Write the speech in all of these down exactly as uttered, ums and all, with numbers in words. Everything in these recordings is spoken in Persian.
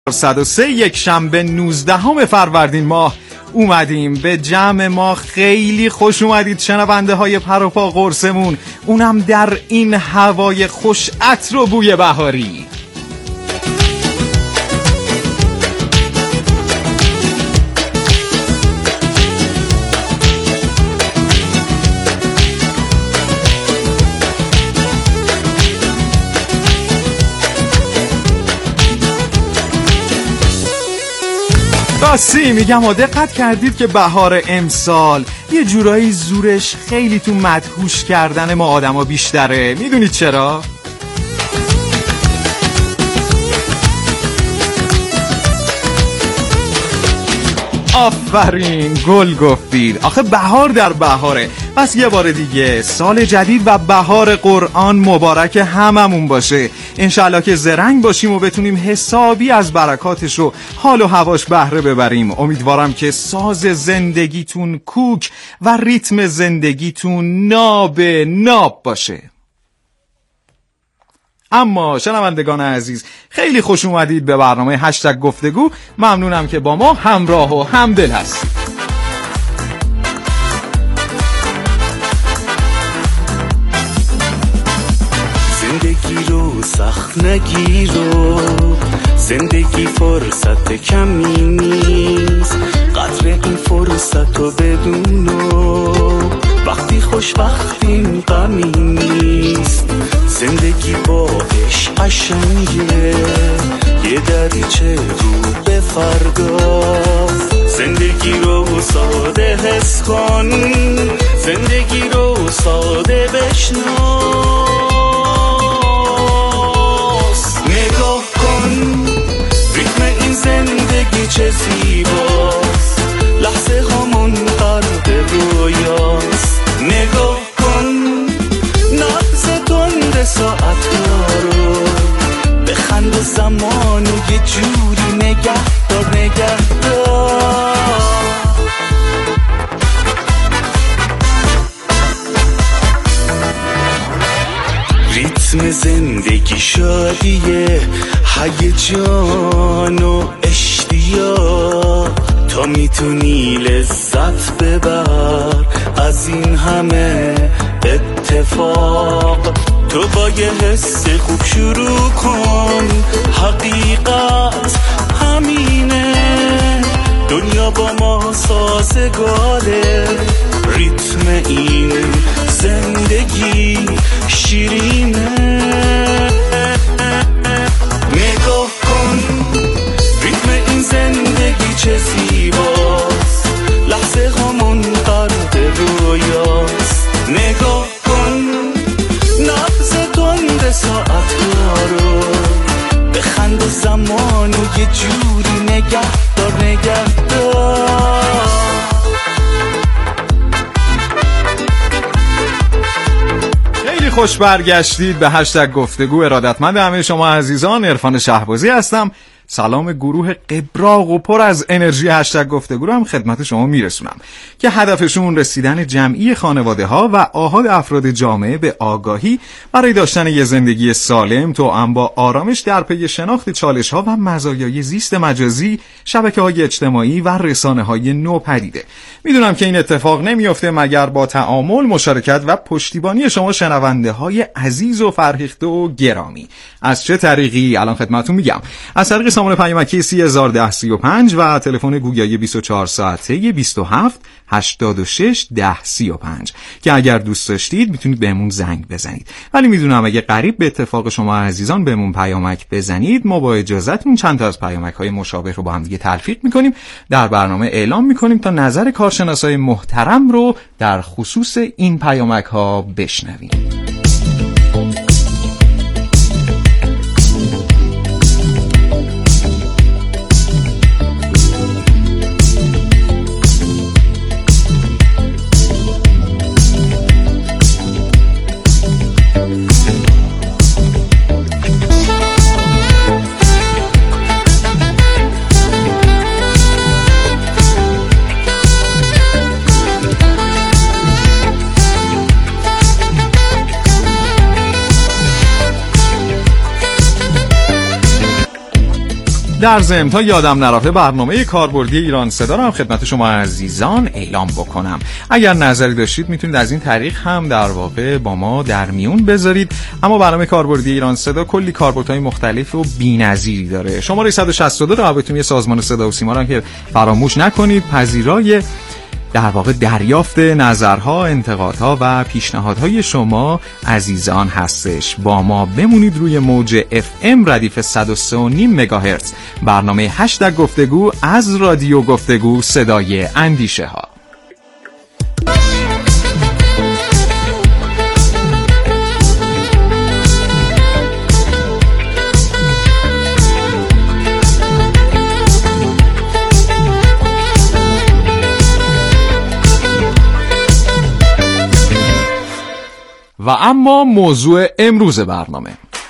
صد و سه یک شنبه نوزدهم فروردین ماه اومدیم. به جمع ما خیلی خوش اومدید شنونده های پروپا قرصمون، اونم در این هوای خوش عطر و بوی بهاری. راستی میگم و دقت کردید که بهار امسال یه جورایی زورش خیلی تو مدهوش کردن ما آدما بیشتره. میدونید چرا؟ آفرین، گل گفتید. آخه بهار در بهاره. پس یه بار دیگه سال جدید و بهار قرآن مبارک هممون باشه. انشالله که زرنگ باشیم و بتونیم حسابی از برکاتش رو حال و هواش بهره ببریم. امیدوارم که ساز زندگیتون کوک و ریتم زندگیتون ناب ناب باشه. اما شنوندگان عزیز، خیلی خوش اومدید به برنامه هشتگ گفتگو. ممنونم که با ما همراه و همدل هستید. زندگی رو سخت نگیرو، زندگی فرصت کمی نیست، قدر این فرصت رو بدونو، وقتی خوشبختیم غمی نیست. زندگی باش قشنگه، یه دریچه رو به فردا، زندگی رو ساده حس کن، زندگی رو ساده بشناس. نگاه کن ریتم این زندگی چه زیباست، لحظه هامون غرق رویاست. نگاه کن نبض تند ساعت رو، بخند زمانو یه جوری نگه دار نگه دار. ریتم زندگی شادیه، هیجان و اشتیاق، تا میتونی لذت ببر از این همه اتفاق. تو با یه حس خوب شروع کن، حقیقت همینه، دنیا با ما سازگاره، ریتم این زندگی شیرینه. نگاه کن ریتم این زندگی چه زیباست، لحظه همون غرق رویاست. نگاه کن نبض تند ساعت رو، بخند زمانو یه جوری نگه دار نگه دار. خیلی خوش برگشتید به هشتگ گفتگو. ارادتمند همه شما عزیزان، عرفان شهبازی هستم. سلام گروه قبراق و پر از انرژی هشتگ گفتگو رو هم خدمت شما میرسونم که هدفشون رسیدن جمعی خانواده ها و آحاد افراد جامعه به آگاهی برای داشتن یه زندگی سالم توأم با آرامش در پی شناخت چالش ها و مزایای زیست مجازی، شبکه های اجتماعی و رسانه های نوپدیده. میدونم که این اتفاق نمیفته مگر با تعامل، مشارکت و پشتیبانی شما شنونده های عزیز و فرهیخته و گرامی. از چه طریقی؟ الان خدمتتون میگم. از طریق سامان پیامکی سی هزار و ده سی و پنج و تلفن گوگلی بیست و چهار ساعته بیست و هفت هشتاد و شش ده سی و پنج که اگر دوست داشتید میتونید بهمون زنگ بزنید. ولی میدونم اگه قریب به اتفاق شما عزیزان بهمون پیامک بزنید، ما با اجازهتون چند تا از پیامک های مشابه رو با هم دیگه تلفیق میکنیم، در برنامه اعلام میکنیم تا نظر کارشناسای محترم رو در خصوص این پیامک ها بشنویم. در ضمن تا یادم نرفته برنامه کاربردی ایران صدا رو هم خدمت شما عزیزان اعلام بکنم. اگر نظری داشتید میتونید از این طریق هم در واقع با ما در میون بذارید. اما برنامه کاربردی ایران صدا کلی کاربردهای مختلف و بی‌نظیری داره. شماره صد و شصت و دو رابطه‌ای سازمان صدا و سیما رو که فراموش نکنید. پذیرای در واقع دریافت نظرها، انتقادها و پیشنهادهای شما عزیزان هستش. با ما بمونید روی موج اف ام ردیف صد و سه و نیم مگاهرتز. برنامه هشتگ گفتگو از رادیو گفتگو، صدای اندیشه ها. و اما موضوع امروز برنامه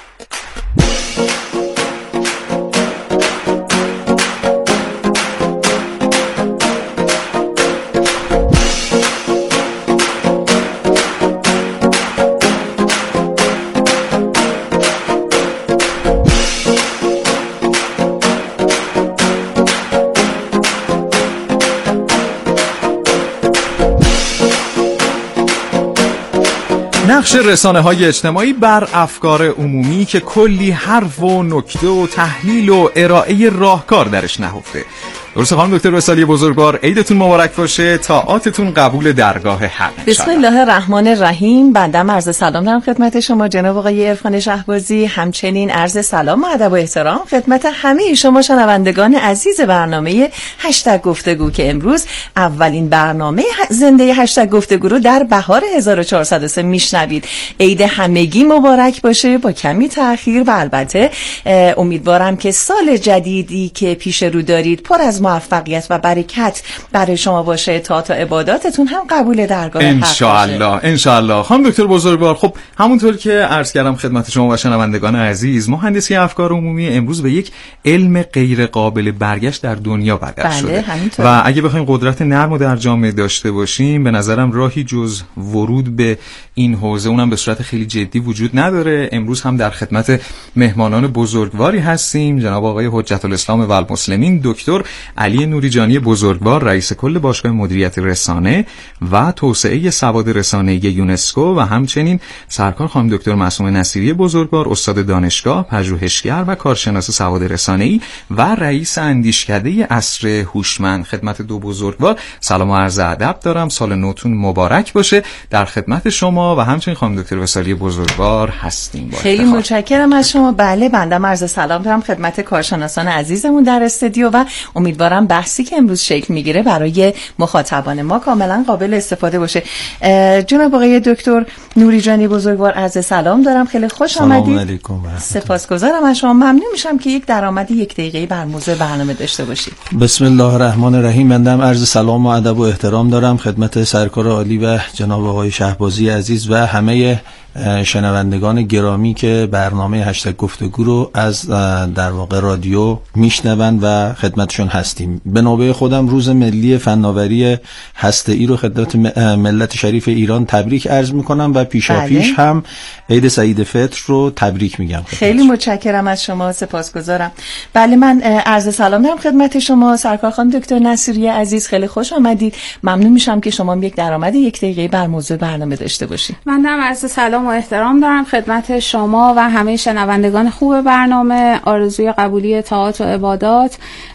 نقش رسانه‌های اجتماعی بر افکار عمومی که کلی حرف و نکته و تحلیل و ارائه راهکار درش نهفته. درسته خانم دکتر وصالی بزرگوار، عیدتون مبارک باشه، طاعاتتون قبول درگاه حق. بسم الله الرحمن الرحیم. بنده عرض سلام دارم خدمت شما جناب آقای عرفان شهبازی، همچنین عرض سلام و ادب و احترام خدمت همه شما شنوندگان عزیز برنامه هشتگ گفتگو که امروز اولین برنامه زنده هشتگ گفتگو رو در بهار هزار و چهارصد و سه میشنوید. عید همگی مبارک باشه با کمی تأخیر و البته امیدوارم که سال جدیدی که پیش رو دارید پر از موفقیت و برکت برای شما باشه. تا تا عباداتتون هم قبول درگاه حق باشه ان شاء الله. ان شاء الله. خانم دکتر بزرگوار، خب همونطور که عرض کردم خدمت شما و شنوندگان عزیز، مهندسی افکار عمومی امروز به یک علم غیر قابل برگشت در دنیا بدل بله، شده همینطور. و اگه بخوایم قدرت نرم در جامعه داشته باشیم به نظرم راهی جز ورود به این حوزه، اونم به صورت خیلی جدی، وجود نداره. امروز هم در خدمت مهمانان بزرگواری هستیم، جناب آقای حجت الاسلام و المسلمین دکتر علی نوریجانی بزرگوار، رئیس کل باشگاه مدیریت رسانه و توسعه سواد رسانه‌ای یونسکو، و همچنین سرکار خانم دکتر معصومه نصیری بزرگوار، استاد دانشگاه، پژوهشگر و کارشناس سواد رسانه‌ای و رئیس اندیشکده عصر هوشمند. خدمت دو بزرگوار سلام و عرض ادب دارم. سال نوتون مبارک باشه. در خدمت شما و همچنین خانم دکتر وصالی بزرگوار هستیم. خیلی متشکرم از شما. بله، بنده عرض سلام دارم خدمت کارشناسان عزیزمون در استودیو و امیدوارم بحثی که امروز شکل میگیره برای مخاطبان ما کاملا قابل استفاده باشه. جناب آقای دکتر نوریجانی بزرگوار، عرض سلام دارم. خیلی خوش آمدید. سلام علیکم. سپاسگزارم از شما. ممنون میشم که یک درآمدی یک دقیقه‌ای بر موضوع برنامه داشته باشید. بسم الله الرحمن الرحیم. بنده عرض سلام و ادب و احترام دارم خدمت سرکار عالی و جناب آقای شهبازی عزیز و همه شنوندگان گرامی که برنامه هشتگ گفتگو رو از در واقع رادیو میشنوند و خدمتشون هستیم. به نوبه خودم روز ملی فناوری هسته‌ای رو خدمت ملت شریف ایران تبریک عرض میکنم و پیشاپیش بله. هم عید سعید فطر رو تبریک میگم. خیلی متشکرم از شما، سپاسگزارم. بله، من عرض سلام دارم خدمت شما سرکار خانم دکتر نصیری عزیز، خیلی خوش آمدید. ممنون میشم که شما یک درآمد یک دقیقه‌ای بر موضوع برنامه داشته باشید. من هم عرض سلام و احترام دارم خدمت شما و همه شنوندگان خوب برنامه. آرزوی قبولی طاعات و عبادات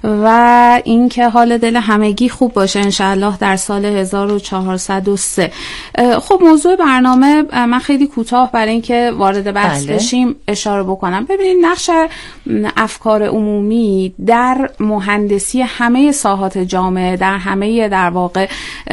و اینکه حال دل همگی خوب باشه انشاءالله در سال هزار و چهارصد و سه. خب موضوع برنامه من خیلی کوتاه برای اینکه وارد بحث بله. بشیم اشاره بکنم. ببینید نقش افکار عمومی در مهندسی همه ساحات جامعه در همه در واقع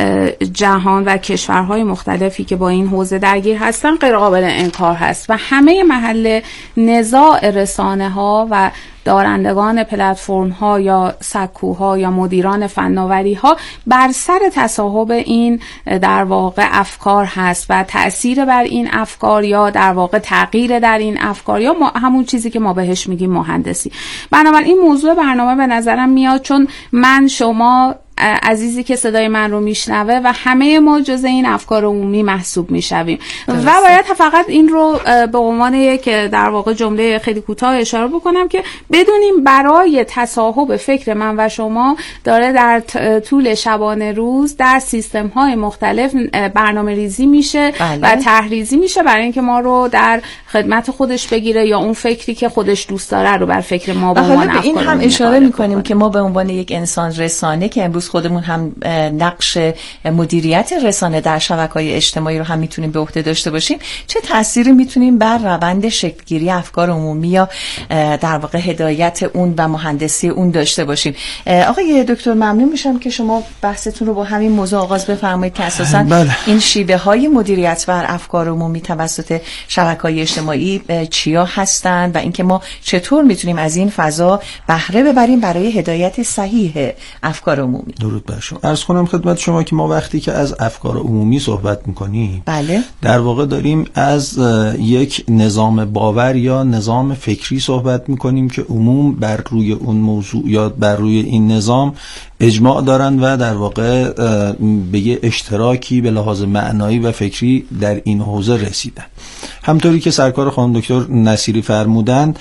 جهان و کشورهای مختلفی که با این حوزه درگیر هستن غیر قابل انکار هست و همه محل نزاع رسانه ها و دارندگان پلتفرم ها یا سکوها یا مدیران فناوری ها بر سر تصاحب این در واقع افکار هست و تأثیر بر این افکار یا در واقع تغییر در این افکار یا همون چیزی که ما بهش میگیم مهندسی. بنابراین این موضوع برنامه به نظرم میاد چون من شما عزیزی که صدای من رو میشنوه و همه ما جزء این افکار عمومی محسوب میشویم و باید فقط این رو به عنوان یک در واقع جمله خیلی کوتاه اشاره بکنم که بدونیم برای تصاحب فکر من و شما داره در طول شبانه روز در سیستم های مختلف برنامه ریزی میشه بله. و تحریزی میشه برای اینکه ما رو در خدمت خودش بگیره یا اون فکری که خودش دوست داره رو بر فکر ما به عنوان افکار این هم اشاره میکنیم که ما به عنوان یک انسان رسانه که امروز خودمون هم نقش مدیریت رسانه در شبکه‌های اجتماعی رو هم میتونیم به عهده داشته باشیم، چه تأثیری میتونیم بر روند شکلگیری افکار عمومی یا در واقع هدایت اون و مهندسی اون داشته باشیم؟ آقای دکتر ممنون میشم که شما بحثتون رو با همین موضوع آغاز بفرمایید که اساساً این شیوه های مدیریت بر افکار عمومی توسط شبکه‌های اجتماعی چیا هستند و اینکه ما چطور میتونیم از این فضا بهره ببریم برای هدایت صحیح افکار عمومی. درود بر شما. عرض کنم خدمت شما که ما وقتی که از افکار عمومی صحبت میکنیم بله در واقع داریم از یک نظام باور یا نظام فکری صحبت میکنیم که عموم بر روی اون موضوع یا بر روی این نظام اجماع دارن و در واقع به یه اشتراکی به لحاظ معنایی و فکری در این حوزه رسیدن. همطوری که سرکار خانم دکتر نصیری فرمودند،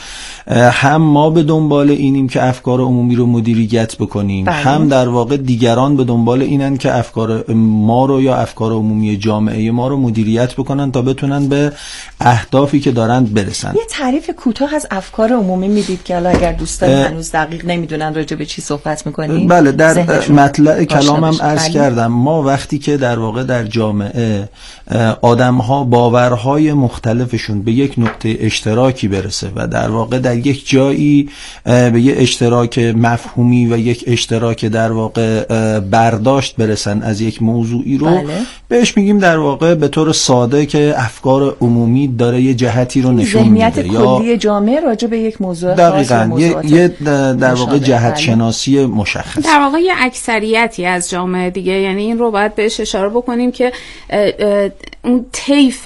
هم ما به دنبال اینیم که افکار عمومی رو مدیریت بکنیم بله. هم در واقع دیگران به دنبال اینن که افکار ما رو یا افکار عمومی جامعه ما رو مدیریت بکنن تا بتونن به اهدافی که دارند برسن. یه تعریف کوتاه از افکار عمومی میدید که حالا اگر دوستان هنوز دقیق نمیدونن راجع به چی صحبت میکنیم؟ بله، در مطلع کلامم عرض کردم ما وقتی که در واقع در جامعه آدم‌ها باورهای مختلفشون به یک نقطه اشتراکی برسه و در واقع در یک جایی به یک اشتراک مفهومی و یک اشتراک در واقع برداشت برسن از یک موضوعی رو بله. بهش میگیم در واقع به طور ساده که افکار عمومی داره یه جهتی رو نشون میده، ذهنیت کلی جامعه راجع به یک موضوع دقیقاً یه در واقع جهت شناسی مشخص، در واقع یه اکثریتی از جامعه دیگه. یعنی این رو باید بهش اشاره بکنیم که اون طیف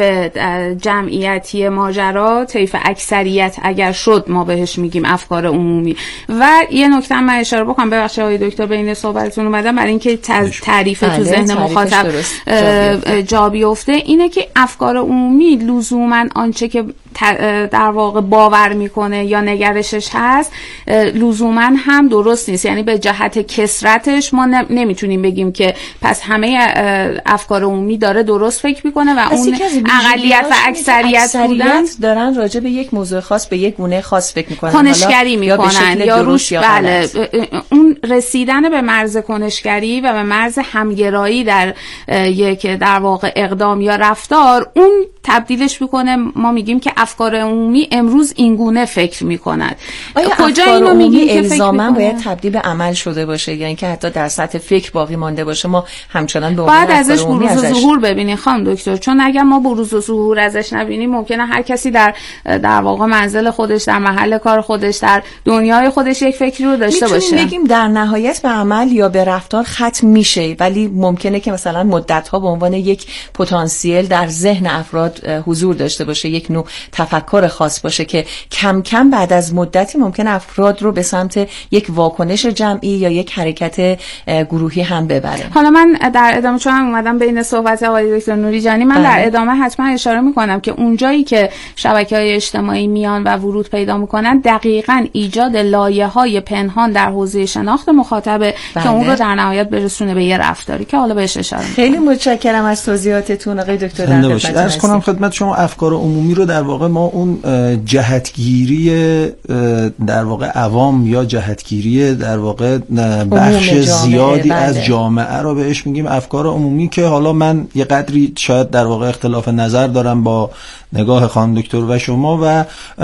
جمعیتی ماجرا، طیف اکثریت اگر شد ما بهش میگیم افکار عمومی. و یه نکته من اشاره بکنم، ببخشید آقای دکتر بین صحبتتون اومدم برای اینکه تعریف تو ذهن مخاطب جا بیفته، اینه که افکار عمومی لزوما آنچه که در واقع باور میکنه یا نگرشش هست لزوما هم درست نیست. یعنی به جهت کثرتش ما نمیتونیم بگیم که پس همه افکار عمومی داره درست فکر میکنه و اون اقلیت و اکثریت بودن دارن راجع به یک موضوع خاص به یک گونه خاص فکر میکنن، کنشگری میکنن یا روش بله اون رسیدن به مرز کنشگری و به مرز همگرایی در یک در واقع اقدام یا رفتار اون تبدیلش میکنه. ما میگیم که افکار عمومی امروز این گونه فکر میکنند. آیا کجا اینو میگیم که الزاما باید تبدیل به عمل شده باشه یا یعنی اینکه حتی در سطح فکر باقی مانده باشه؟ ما همچنان به باید ازش بروز و ظهور ببینیم خانم دکتر، چون اگر ما بروز و ظهور ازش نبینیم ممکنه هر کسی در در واقع منزل خودش، در محل کار خودش، در دنیای خودش یک فکری رو داشته باشه. میتونیم بگیم در نهایت به عمل یا به رفتار ختم میشه، ولی ممکنه که مثلا مدت‌ها به عنوان یک پتانسیل در ذهن افراد حضور داشته باشه، یک نوع تفکر خاص باشه که کم کم بعد از مدتی ممکن افراد رو به سمت یک واکنش جمعی یا یک حرکت گروهی هم ببره. حالا من در ادامه چون هم اومدم بین صحبت آقای دکتر نوری جانی، من بله. در ادامه حتما اشاره میکنم که اونجایی که شبکه‌های اجتماعی میان و ورود پیدا میکنن دقیقاً ایجاد لایه‌های پنهان در حوزه شناخت مخاطبه بله. که اون رو در نهایت برسونه به یه رفتاری که حالا بهش اشاره میکنم. خیلی متشکرم از توضیحاتتون آقای دکتر. در خدمت عرض کنم خدمت شما افکار عمومی رو در واقع ما اون جهتگیری در واقع عوام یا جهتگیری در واقع بخش زیادی بله. از جامعه رو بهش میگیم افکار عمومی، که حالا من یه قدری شاید در واقع اختلاف نظر دارم با نگاه خانم دکتر و شما و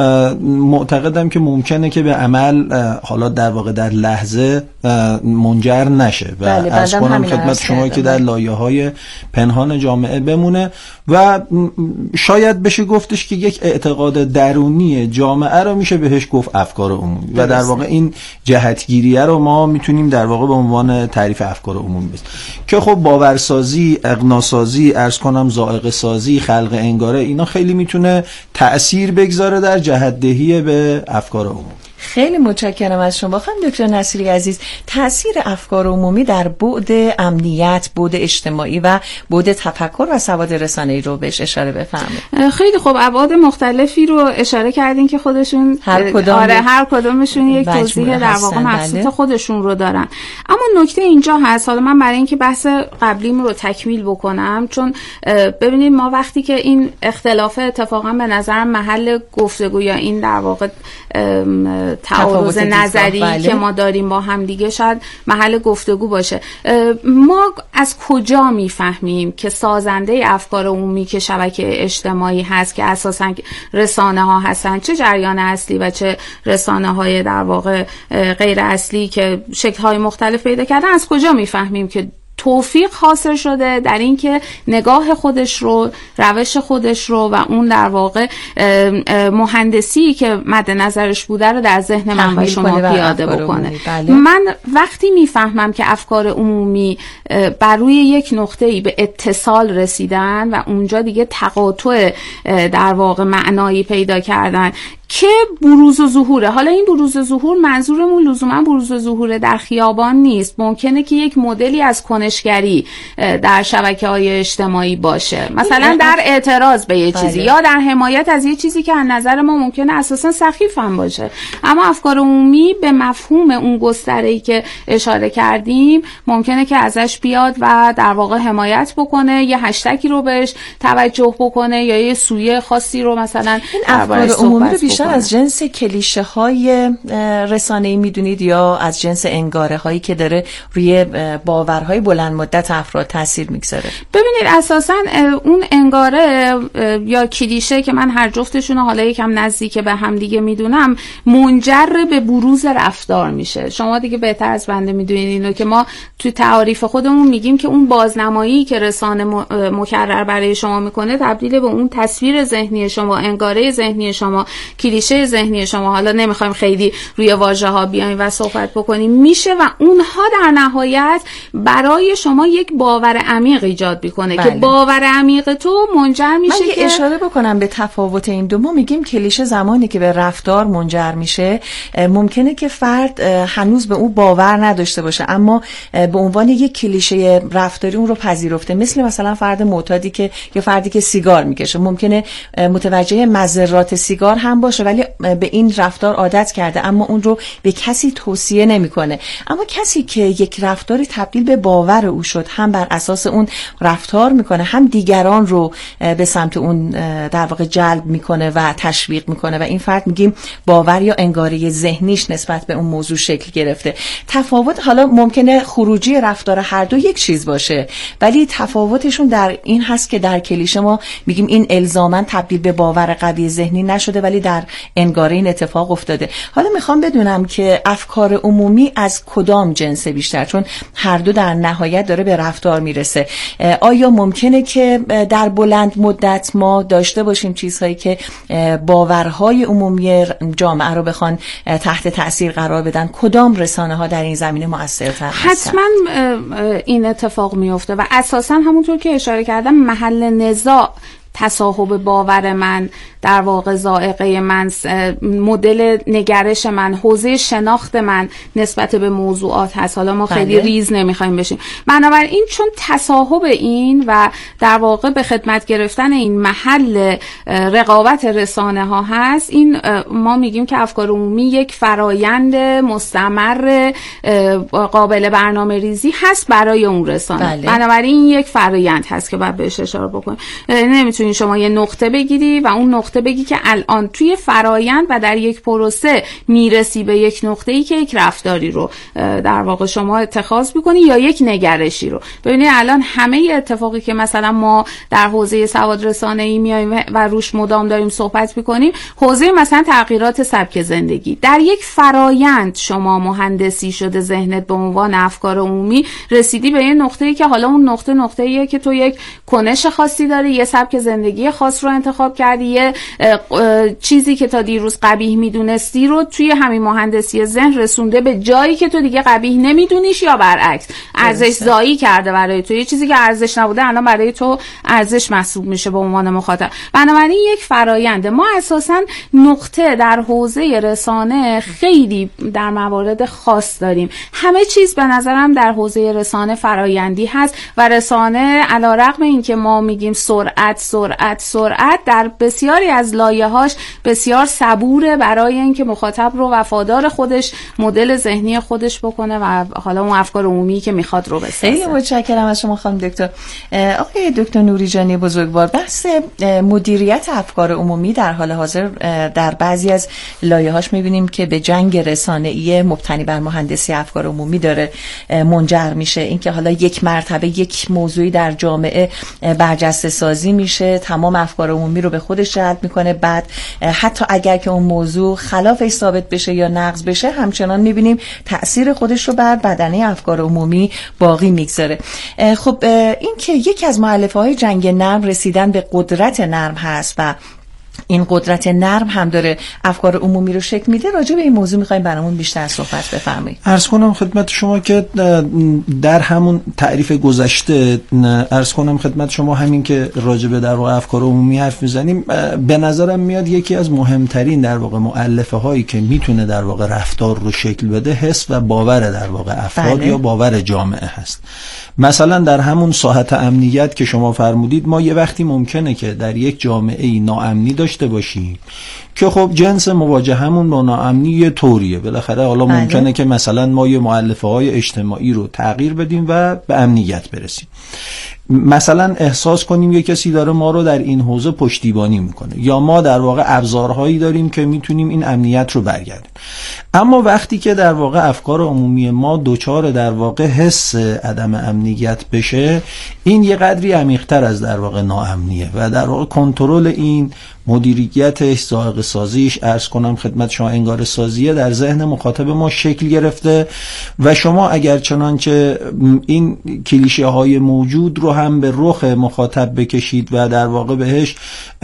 معتقدم که ممکنه که به عمل حالا در واقع در لحظه منجر نشه و بله از کنم خدمت شما که در لایه‌های پنهان جامعه بمونه و شاید بشه گفتش که یک اعتقاد درونی جامعه رو میشه بهش گفت افکار عمومی و در واقع این جهتگیریه رو ما میتونیم در واقع به عنوان تعریف افکار عمومی بزنیم که خب باورسازی، اقناع‌سازی، عرض کنم ذائقه سازی، خلق انگاره، اینا خیلی میتونه تأثیر بگذاره در جهت‌دهی به افکار عمومی. خیلی متشکرم از شما خانم دکتر نصیری عزیز. تأثیر افکار عمومی در بعد امنیت، بعد اجتماعی و بعد تفکر و سواد رسانه‌ای رو بهش اشاره بفرمایید. خیلی خوب، ابعاد مختلفی رو اشاره کردین که خودشون هر کدام آره هر کدومشون یک توضیح در واقع مبسوط خودشون رو دارن. اما نکته اینجا هست، حالا من برای اینکه بحث قبلیم رو تکمیل بکنم، چون ببینید ما وقتی که این اختلاف اتفاقا به نظر محل گفتگو یا این در واقع تعارض نظری بله. که ما داریم با هم دیگه شاید محل گفتگو باشه. ما از کجا میفهمیم که سازنده افکار عمومی که شبکه اجتماعی هست که اساساً رسانه ها هستن، چه جریان اصلی و چه رسانه های در واقع غیر اصلی که شکل های مختلف پیدا کردن، از کجا میفهمیم که توفیق حاصل شده در این که نگاه خودش رو، روش خودش رو و اون در واقع مهندسی که مد نظرش بوده رو در ذهن من و شما پیاده بکنه. بله. من وقتی میفهمم که افکار عمومی بر روی یک نقطه‌ای به اتصال رسیدن و اونجا دیگه تقاطع در واقع معنایی پیدا کردن که بروز و ظهوره. حالا این بروز و ظهور منظورمون لزوما بروز و ظهور در خیابان نیست، ممکنه که یک مدلی از کنشگری در شبکه‌های اجتماعی باشه، مثلا در اعتراض به یه چیزی یا در حمایت از یه چیزی که از نظر ما ممکنه اساسا سخیف هم باشه. اما افکار عمومی به مفهوم اون گستره‌ای که اشاره کردیم ممکنه که ازش بیاد و در واقع حمایت بکنه، یه هشتگی رو بهش توجه بکنه یا یه سویه خاصی رو مثلا افکار عمومی رو از جنس کلیشه های رسانه‌ای میدونید یا از جنس انگاره هایی که داره روی باورهای بلند مدت افراد تاثیر میگذاره؟ ببینید اساساً اون انگاره یا کلیشه که من هر جفتشون حالا یکم نزدیک به هم دیگه میدونم منجر به بروز رفتار میشه. شما دیگه بهتر از بنده میدونید اینو که ما تو تعاریف خودمون میگیم که اون بازنمایی که رسانه مکرر برای شما میکنه تبدیل به اون تصویر ذهنی شما، انگاره ذهنی شما، کلیشه ذهنی شما، حالا نمیخوایم خیلی روی واژه ها بیایم و صحبت بکنیم، میشه و اونها در نهایت برای شما یک باور عمیق ایجاد میکنه بله. که باور عمیق تو منجر میشه من که اشاره بکنم به تفاوت این دو. ما میگیم کلیشه زمانی که به رفتار منجر میشه ممکنه که فرد هنوز به اون باور نداشته باشه اما به عنوان یک کلیشه رفتاری اون رو پذیرفته، مثل مثلا فرد معتادی که یا فردی که سیگار میکشه ممکنه متوجه مضرات سیگار هم باشه ولی به این رفتار عادت کرده اما اون رو به کسی توصیه نمیکنه. اما کسی که یک رفتاری تبدیل به باور او شد، هم بر اساس اون رفتار میکنه هم دیگران رو به سمت اون در واقع جلب میکنه و تشویق میکنه و این فرد میگیم باور یا انگاره ذهنیش نسبت به اون موضوع شکل گرفته. تفاوت حالا ممکنه خروجی رفتار هر دو یک چیز باشه ولی تفاوتشون در این هست که در کلیشه ما میگیم این الزاماً تبدیل به باور قوی ذهنی نشده ولی در انگاره این اتفاق افتاده. حالا میخوام بدونم که افکار عمومی از کدام جنس بیشتر، چون هر دو در نهایت داره به رفتار میرسه. آیا ممکنه که در بلند مدت ما داشته باشیم چیزهایی که باورهای عمومی جامعه رو بخوان تحت تأثیر قرار بدن؟ کدام رسانه ها در این زمینه مؤثرتر هستن؟ حتما این اتفاق میفته و اساسا همونطور که اشاره کردم محل نزاع تصاحب باور من، در واقع ذائقه من، مدل نگرش من، حوزه شناخت من نسبت به موضوعات هست. حالا ما خیلی بله. ریز نمیخوایم بشیم. بنابراین چون تصاحب این و در واقع به خدمت گرفتن این محل رقابت رسانه ها هست، این ما میگیم که افکار عمومی یک فرایند مستمر قابل برنامه ریزی هست برای اون رسانه. بله. بنابراین این یک فرایند هست که باید بهش اشاره بکنیم. نمیتونید شما یه نقطه بگیری و اون نقطه بگی که الان توی فرایند و در یک پروسه میرسی به یک نقطه‌ای که یک رفتاری رو در واقع شما اتخاذ می‌کنی یا یک نگرشی رو. ببینید الان همه اتفاقی که مثلا ما در حوزه سواد رسانه‌ای میایم و روش مدام داریم صحبت می‌کنیم، حوزه مثلا تغییرات سبک زندگی، در یک فرایند شما مهندسی شده ذهنت به عنوان افکار عمومی رسیدی به یه نقطه‌ای که حالا اون نقطه نقطه‌ایه که تو یک کنش خاصی داری، یه سبک زندگی خاص رو انتخاب کردی، یه چیزی که تا دیروز قبیح میدونستی رو توی همین مهندسی ذهن رسونده به جایی که تو دیگه قبیح نمیدونیش، یا برعکس ارزش زایی کرده برای تو. یه چیزی که ارزش نبوده الان برای تو ارزش محسوب میشه به عنوان مخاطب. بنابراین یک فراینده. ما اساساً نقطه در حوزه رسانه خیلی در موارد خاص داریم. همه چیز به نظرم در حوزه رسانه فرایندی هست و رسانه علیرغم اینکه ما میگیم سرعت سرعت سرعت، در بسیاری از لایه‌هاش بسیار صبوره برای اینکه مخاطب رو وفادار خودش، مدل ذهنی خودش بکنه و حالا اون افکار عمومی که میخواد رو بسازه. خیلی متشکرم از شما خانم دکتر. آقای دکتر نوری جانی بزرگوار، بحث مدیریت افکار عمومی در حال حاضر در بعضی از لایه‌هاش می‌بینیم که به جنگ رسانه‌ای مبتنی بر مهندسی افکار عمومی داره منجر میشه. اینکه حالا یک مرتبه یک موضوعی در جامعه برجسته سازی میشه، تمام افکار عمومی رو به خودش جلب میکنه، بعد حتی اگر که اون موضوع خلافش ثابت بشه یا نقض بشه، همچنان می‌بینیم تأثیر خودش رو بر بدنه افکار عمومی باقی میگذاره. خب این که یکی از مؤلفه‌های جنگ نرم رسیدن به قدرت نرم هست و این قدرت نرم هم داره افکار عمومی رو شکل میده، راجع به این موضوع میخوایم برامون بیشتر صحبت بفرمایید. عرض کنم خدمت شما که در همون تعریف گذشته عرض کنم خدمت شما همین که راجع به در واقع افکار عمومی حرف میزنیم، به نظرم میاد یکی از مهمترین در واقع مؤلفه هایی که میتونه در واقع رفتار رو شکل بده حس و باور در واقع افراد بله. یا باور جامعه هست. مثلا در همون ساحت امنیت که شما فرمودید، ما یه وقتی ممکنه که در یک جامعه ناامنی داشته باشیم که خب جنس مواجهمون با ناامنی یه طوریه، بالاخره حالا بله. ممکنه که مثلا ما یه مؤلفه های اجتماعی رو تغییر بدیم و به امنیت برسیم. مثلا احساس کنیم یه کسی داره ما رو در این حوزه پشتیبانی میکنه، یا ما در واقع ابزارهایی داریم که میتونیم این امنیت رو برگردیم. اما وقتی که در واقع افکار عمومی ما دوچار در واقع حس عدم امنیت بشه، این یه قدری عمیق‌تر از در واقع ناامنیه و در واقع کنترل این مدیریتش، ذائقه سازیش، عرض کنم خدمت شما انگار سازیه در ذهن مخاطب ما شکل گرفته و شما اگر چنانچه این کلیشه های موجود رو هم به رخ مخاطب بکشید و در واقع بهش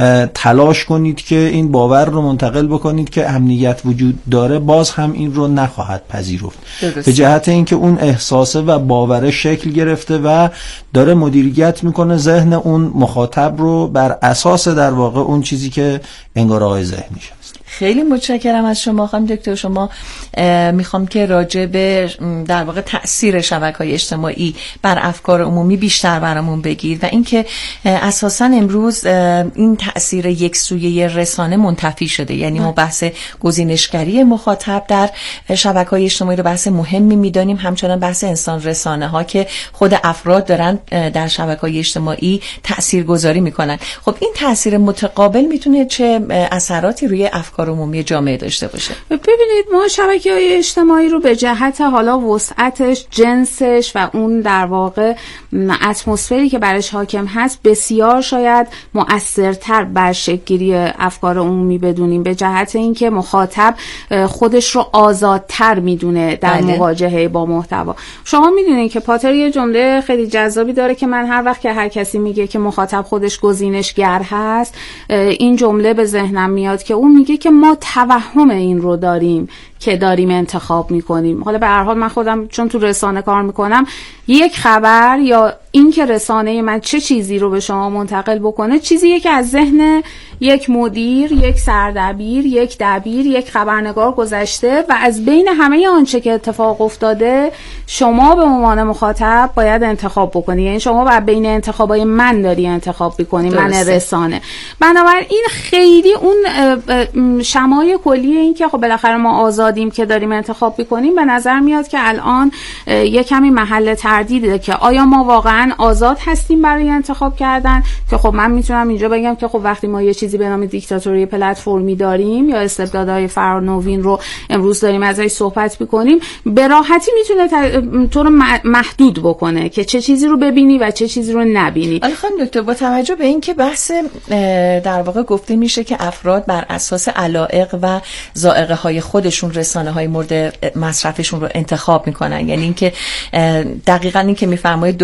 تلاش کنید که این باور رو منتقل بکنید که امنیت وجود داره، باز هم این رو نخواهد پذیرفت. به جهت اینکه اون احساسه و باور شکل گرفته و داره مدیریت میکنه ذهن اون مخاطب رو بر اساس در واقع اون چیزی که انگار آقای ذهنیش هست. خیلی متشکرم از شما خانم دکتر. شما میخوام که راجع به در واقع تأثیر شبکه‌های اجتماعی بر افکار عمومی بیشتر برامون بگید و اینکه اساساً امروز این تأثیر یک سویه رسانه منتفی شده، یعنی ما بحث گزینشگری مخاطب در شبکه‌های اجتماعی رو بحث مهمی میدانیم، همچنان بحث انسان رسانه ها که خود افراد دارن در شبکه‌های اجتماعی تاثیرگذاری میکنن. خب این تأثیر متقابل میتونه چه اثراتی روی افکار عمومی جامعه داشته باشه؟ ببینید، ما شبکه‌های اجتماعی رو به جهت حالا وسعتش، جنسش و اون در واقع اتمسفری که برش حاکم هست بسیار شاید مؤثرتر بر شکل‌گیری افکار عمومی بدونیم، به جهت اینکه مخاطب خودش رو آزادتر میدونه در بله. مواجهه با محتوا. شما میدونید که پاتر یه جمله خیلی جذابی داره که من هر وقت که هر کسی میگه که مخاطب خودش گزینشگر هست، این جمله به ذهنم میاد که اون میگه که ما توهم این رو داریم که داریم انتخاب میکنیم. حالا به هر حال من خودم چون تو رسانه کار میکنم، یک خبر یا این که رسانه من چه چیزی رو به شما منتقل بکنه چیزیه که از ذهن یک مدیر، یک سردبیر، یک دبیر، یک خبرنگار گذشته و از بین همه آنچه که اتفاق افتاده شما به عنوان مخاطب باید انتخاب بکنی. یعنی شما باید بین انتخابای من داری انتخاب بکنی، من رسانه. بنابراین این خیلی اون شمای کلی این که خب بالاخره ما آزادیم که داریم انتخاب بکنیم، به نظر میاد که الان یک کمی محل تردیده که آیا ما واقعا آزاد هستیم برای انتخاب کردن. که خب من میتونم اینجا بگم که خب وقتی ما یه چیزی به نام دیکتاتوری پلتفرمی داریم یا استبدادهای فرانوین رو امروز داریم ازش صحبت میکنیم، به راحتی میتونه تو رو محدود بکنه که چه چیزی رو ببینی و چه چیزی رو نبینی. آخه خانم دکتر، با توجه به این که بحث در واقع گفته میشه که افراد بر اساس علایق و ذائقه های خودشون رسانه های مورد مصرفشون رو انتخاب میکنن، یعنی اینکه دقیقاً این که میفرمایید درسته،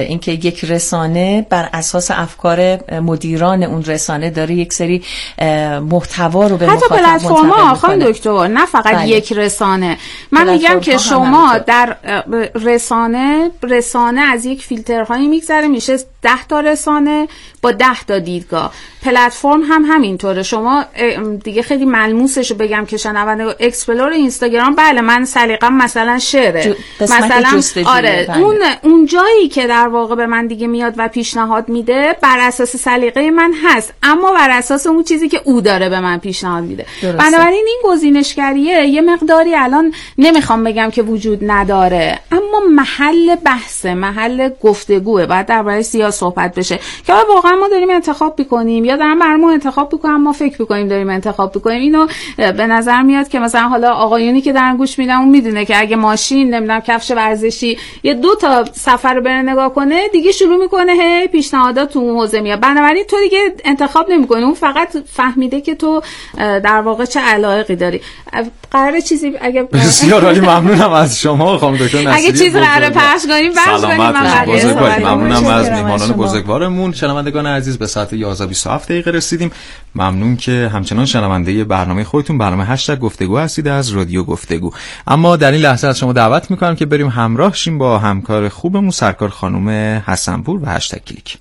اینکه یک رسانه بر اساس افکار مدیران اون رسانه داره یک سری محتوا رو به مخاطب منتقل میکنه. حتی پلتفرم‌ها خانم دکتر، نه فقط بله. یک رسانه. من میگم که شما در رسانه رسانه از یک فیلترهایی میگذره میشه ده تا رسانه با ده تا دیدگاه. پلتفرم هم همینطوره. شما دیگه خیلی ملموسش رو بگم که شنونده اکسپلور اینستاگرام، بله من سلیقه‌ام مثلا شعره، مثلا آره بله. اون اون جایی که در واقع به من دیگه میاد و پیشنهاد میده بر اساس سلیقه من هست، اما بر اساس اون چیزی که او داره به من پیشنهاد میده. بنابراین این گزینشگریه یه مقداری الان نمیخوام بگم که وجود نداره، اما محل بحث، محل گفتگوه، بعد درباره سیاه صحبت بشه که واقعا ما داریم انتخاب میکنیم یا دارن برامون انتخاب میکنن، ما فکر میکنیم داریم انتخاب میکنیم. اینو به نظر میاد که مثلا حالا آقایونی که دارن گوش میدن اون میدونه که اگه ماشین نمیدونم کفش ورزشی یه دو تا سفر رو بره نگاه کنه دیگه شروع میکنه هی پیشنهادات تو اون حوزه میاد. بنابراین تو دیگه انتخاب نمیکنی، اون فقط فهمیده که تو در واقع چه علایقی داری. قراره چیزی اگه بسیار عالی، ممنونم از شما خانم دکتر نصیری. اگه چیزی قراره پخش کنیم پخش کنیم. ممنونم از میهمانان بزرگوارمون. شنوندگان عزیز به ساعت یازده و بیست و هفت دقیقه رسیدیم. ممنون که همچنان شنونده برنامه خودتون، برنامه هشتگ گفتگو هستید از رادیو گفتگو. اما در این لحظه از شما دعوت میکنم که بریم همراه شیم با همکار خوبمون سرکار خانم حسنپور و هشتگ کلیک.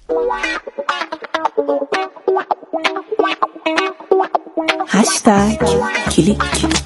هشتگ کلیک.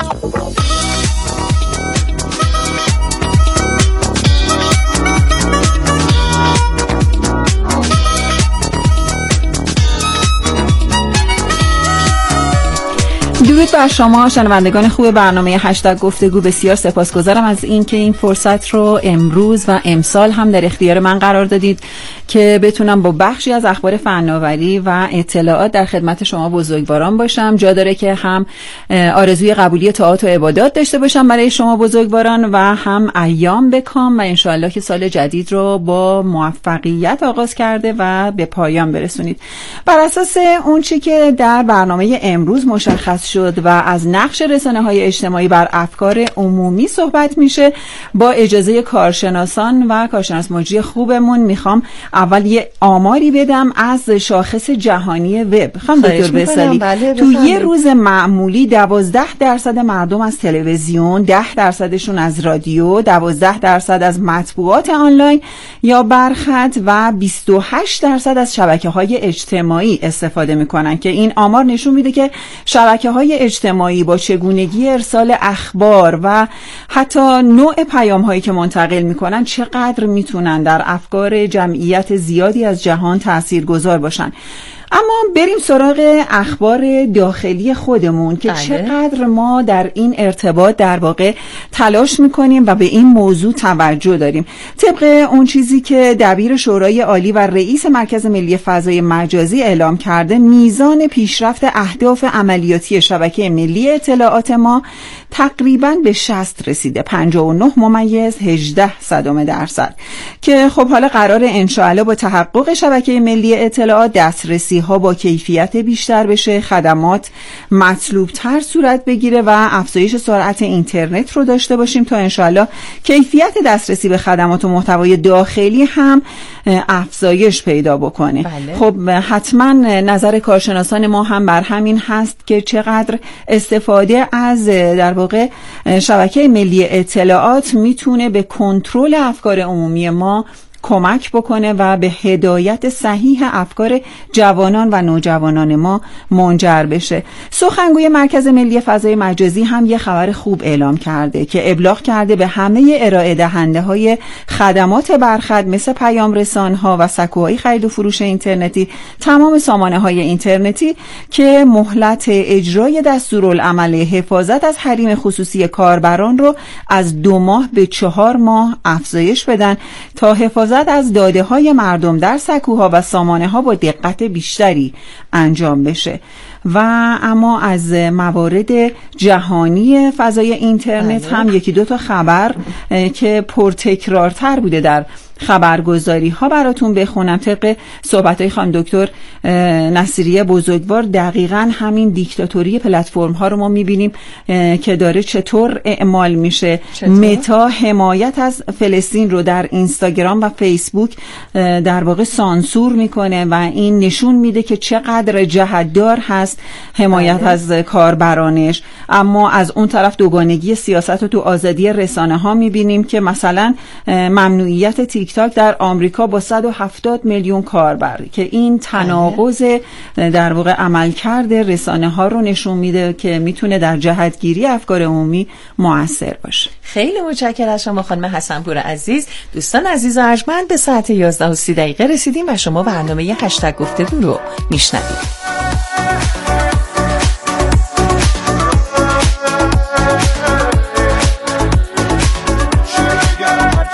درود بر شما شنوندگان خوب برنامه هشتگ گفتگو. بسیار سپاسگزارم از اینکه این فرصت رو امروز و امسال هم در اختیار من قرار دادید که بتونم با بخشی از اخبار فناوری و اطلاعات در خدمت شما بزرگواران باشم. جا داره که هم آرزوی قبولی طاعات و عبادات داشته باشم برای شما بزرگواران و هم ایام بکام و انشاءالله که سال جدید رو با موفقیت آغاز کرده و به پایان برسونید. بر اساس اون چی که در برنامه امروز مشخص شد و از نقش رسانه‌های اجتماعی بر افکار عمومی صحبت میشه، با اجازه کارشناسان و کارشناس مجری خوبمون میخوام اول یه آماری بدم از شاخص جهانی وب. خانم دکتر بسالی، بله تو یه روز معمولی دوازده درصد مردم از تلویزیون، ده درصدشون از رادیو، دوازده درصد از مطبوعات آنلاین یا برخط و بیست و هشت درصد از شبکه‌های اجتماعی استفاده میکنن که این آمار نشون میده که شبکه‌های اجتماعی با چگونگی ارسال اخبار و حتی نوع پیام‌هایی که منتقل میکنن چقدر میتونن در افکار جمعیت زیادی از جهان تاثیرگذار باشن. اما بریم سراغ اخبار داخلی خودمون که بله. چقدر ما در این ارتباط در واقع تلاش میکنیم و به این موضوع توجه داریم. طبق اون چیزی که دبیر شورای عالی و رئیس مرکز ملی فضای مجازی اعلام کرده، میزان پیشرفت اهداف عملیاتی شبکه ملی اطلاعات ما تقریباً به شصت رسیده، پنجاه و نه ممیز هجده صدم درصد، که خب حالا قرار انشاءالله با تحقق شبکه ملی اطلاعات دسترسی ها با کیفیت بیشتر بشه، خدمات مطلوب تر صورت بگیره و افزایش سرعت اینترنت رو داشته باشیم تا انشاءالله کیفیت دسترسی به خدمات و محتوای داخلی هم افزایش پیدا بکنه. بله. خب حتما نظر کارشناسان ما هم بر همین هست که چقدر استفاده از در واقع شبکه ملی اطلاعات میتونه به کنترل افکار عمومی ما کمک بکنه و به هدایت صحیح افکار جوانان و نوجوانان ما منجر بشه. سخنگوی مرکز ملی فضای مجازی هم یه خبر خوب اعلام کرده که ابلاغ کرده به همه ارائه دهنده های خدمات برخط مثل پیام رسان ها و سکوهای خرید و فروش اینترنتی، تمام سامانه های اینترنتی که مهلت اجرای دستورالعمل حفاظت از حریم خصوصی کاربران رو از دو ماه به چهار ماه افزایش بدن تا حفاظت از داده های مردم در سکوها و سامانه ها با دقت بیشتری انجام بشه. و اما از موارد جهانی فضای اینترنت هم یکی دو تا خبر که پرتکرارتر بوده در خبرگزاری ها براتون بخونم. طبق صحبت های خانم دکتر نصیریه بزرگوار دقیقاً همین دیکتاتوری پلتفرم ها رو ما میبینیم که داره چطور اعمال میشه. متا حمایت از فلسطین رو در اینستاگرام و فیسبوک در واقع سانسور میکنه و این نشون میده که چقدر جهتدار هست حمایت بله. از کاربرانش. اما از اون طرف دوگانگی سیاست رو تو آزادی رسانه ها میبینیم که مثلا ممنوعیت تیک تاک در آمریکا با صد و هفتاد میلیون کاربر که این تناقض در واقع عملکرد رسانه ها رو نشون میده که میتونه در جهتگیری افکار عمومی مؤثر باشه. خیلی متشکرم از شما خانم حسنپور عزیز. دوستان عزیز و ارجمند به ساعت یازده و سی دقیقه رسیدیم و شما برنامه هشتگ گفتگو رو میشنوید.